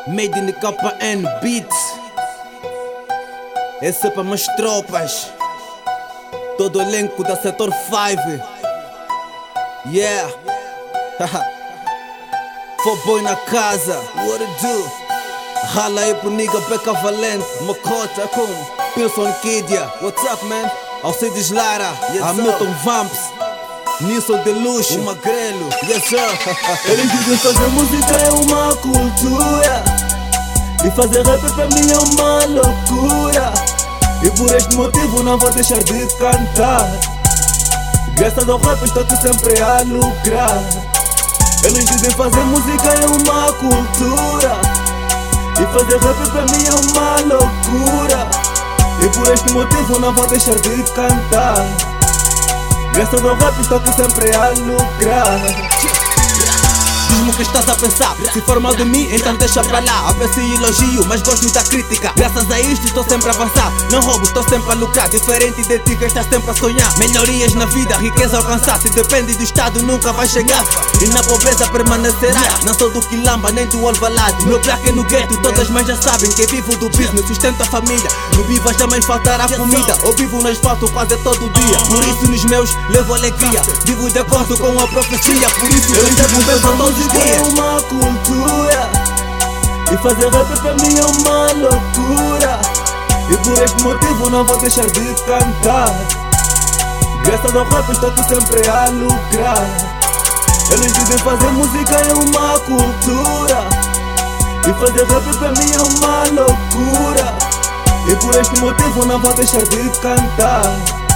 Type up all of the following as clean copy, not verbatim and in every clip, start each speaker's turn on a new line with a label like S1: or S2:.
S1: Made in the KN Beats. Esse é para meus tropas. Todo o elenco da Setor 5. Yeah. For boy na casa. What it do? Rala aí pro nigga Beca Valente. Mocota com Pilson Kidia. What's up, man? Alcides Lara. Yes, Hamilton Vamps. Nilson Deluxe. O Magrelo. Yes, sir.
S2: Eles dizem fazer música é uma cultura e fazer rap pra mim é uma loucura. E por este motivo não vou deixar de cantar. Graças ao rap estou sempre a lucrar. Eles dizem fazer música é uma cultura e fazer rap pra mim é uma loucura. E por este motivo não vou deixar de cantar. Graças ao rap estou sempre a lucrar.
S1: Diz-me o que estás a pensar. Se for mal de mim, então deixa pra lá. Aprecio e elogio, mas gosto da crítica. Graças a isto estou sempre a avançar. Não roubo, estou sempre a lucrar. Diferente de ti que estás sempre a sonhar. Melhorias na vida, riqueza alcançar. Se depende do estado nunca vai chegar. E na pobreza permanecerá. Não sou do Quilamba nem do Alvalade. Meu plaque é no gueto, todas as mães já sabem que vivo do business, sustento a família. No vivo jamais faltará comida. Ou vivo no asfalto quase todo dia. Por isso nos meus levo alegria. Vivo de acordo com a profecia. Por isso eu devo pensar todos os
S2: é
S1: dias.
S2: uma cultura e fazer rap pra mim é uma loucura. E por este motivo não vou deixar de cantar. Graças ao rap estou sempre a lucrar. Eles dizem fazer música é uma cultura e fazer rap pra mim é uma loucura. E por este motivo não vou deixar de cantar.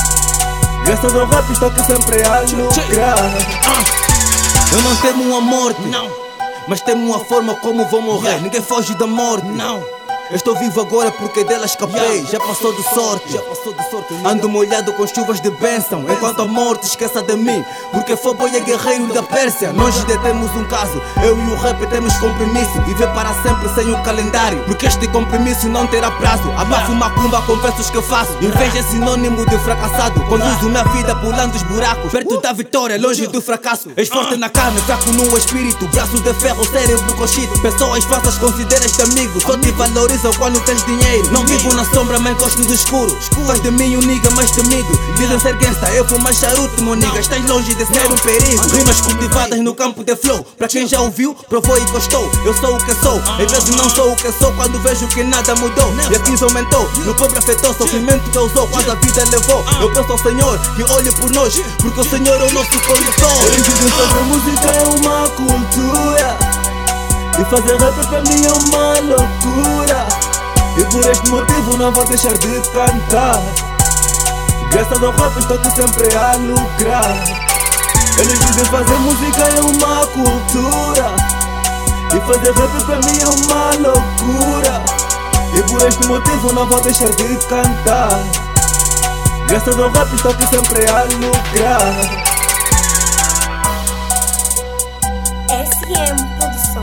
S2: Graças ao rap estou sempre a lucrar.
S1: Eu não temo a morte, não, mas temo a forma como vou morrer. Ninguém foge da morte, não. Eu estou vivo agora porque dela escapei. Já passou de sorte, ando molhado com chuvas de bênção. Enquanto a morte esqueça de mim, porque Foboy é guerreiro da Pérsia. Nós temos um caso, eu e o rap temos compromisso. Viver para sempre sem o calendário, porque este compromisso não terá prazo. Abafo macumba com versos que eu faço. Inveja é sinônimo de fracassado. Conduzo minha vida pulando os buracos, perto da vitória, longe do fracasso. És forte na carne, fraco no espírito. Braço de ferro, cérebro cochito. Pessoas falsas consideras-te amigo, só te valorizam quando tens dinheiro. Não vivo na sombra, mas gosto do escuro. Faz de mim um nigga mais temido. Dizem ser gangsta, eu fumo mais charuto, meu nigga. Estás longe de ser um perigo. Rimas cultivadas no campo de flow. Pra quem já ouviu, provou e gostou. Eu sou o que sou, às vezes não sou o que sou. Quando vejo que nada mudou e a crise aumentou, no pobre afetou, sofrimento causou quando a vida levou. Eu peço ao Senhor que olhe por nós, porque o Senhor é o nosso condutor.
S2: Eles dizem fazer música é uma cultura e fazer rap pra mim é uma loucura. E por este motivo não vou deixar de cantar. Graças ao rap estou sempre a lucrar. Eles dizem fazer música é uma cultura e fazer rap pra mim é uma loucura. E por este motivo não vou deixar de cantar. Graças ao rap estou sempre a lucrar.
S3: SM Produções.